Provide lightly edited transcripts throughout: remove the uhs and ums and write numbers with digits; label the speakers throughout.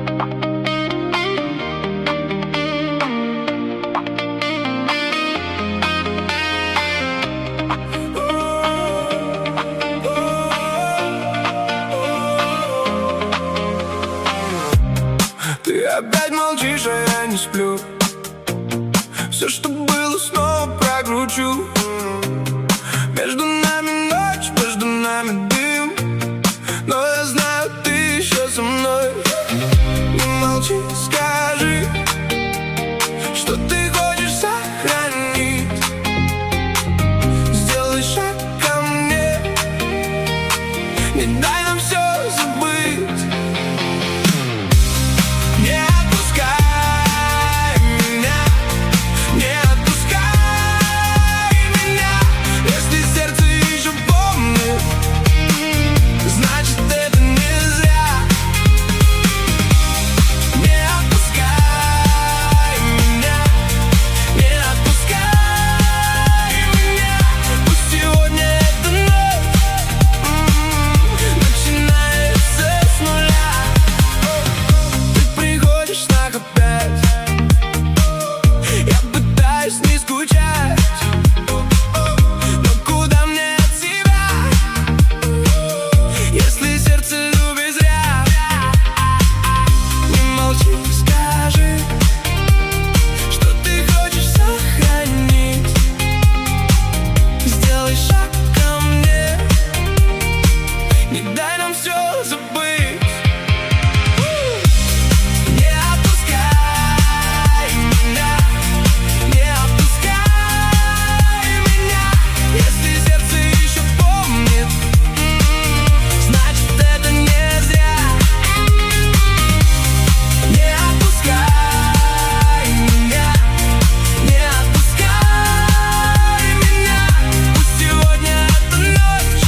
Speaker 1: Ты опять молчишь, а я не сплю. Все, что было, снова прокручу. Между нами ночь, между нами дым, но я знаю, ты еще со мной. Не молчи, скажи, что ты хочешь сохранить. Сделай шаг ко мне, не дай нам все забыть. Не отпускай меня, не отпускай меня. Если сердце еще помнит, значит это не зря. Не отпускай меня, не отпускай меня. Пусть сегодня эта ночь начинается с нуля. Ты приходишь так опять, я пытаюсь не скучать, но куда мне от тебя, если сердце любит зря? Не молчи, скажи, что ты хочешь сохранить. Сделай шаг ко мне, не дай нам все забыть. Не отпускай меня, не отпускай меня. Если сердце еще помнит, значит это не зря. Не отпускай меня, не отпускай меня. Пусть сегодня эта ночь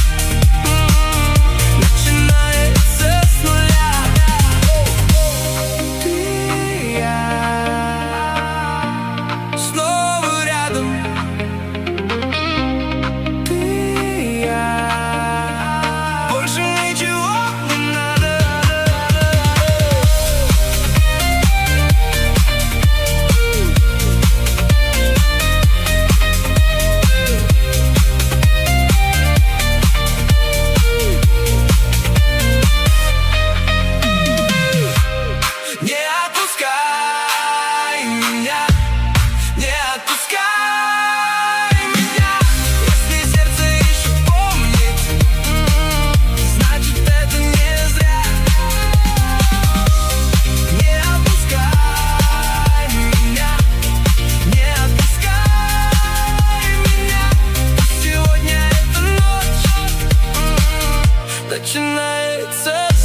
Speaker 1: начинается с нуля. Ты и я снова рядом. Ты и я, больше ничего не надо. Не отпускай меня, не отпускай меня. Если сердце еще помнит, значит это не зря. Не отпускай меня, не отпускай меня. Сегодня эта ночь начинается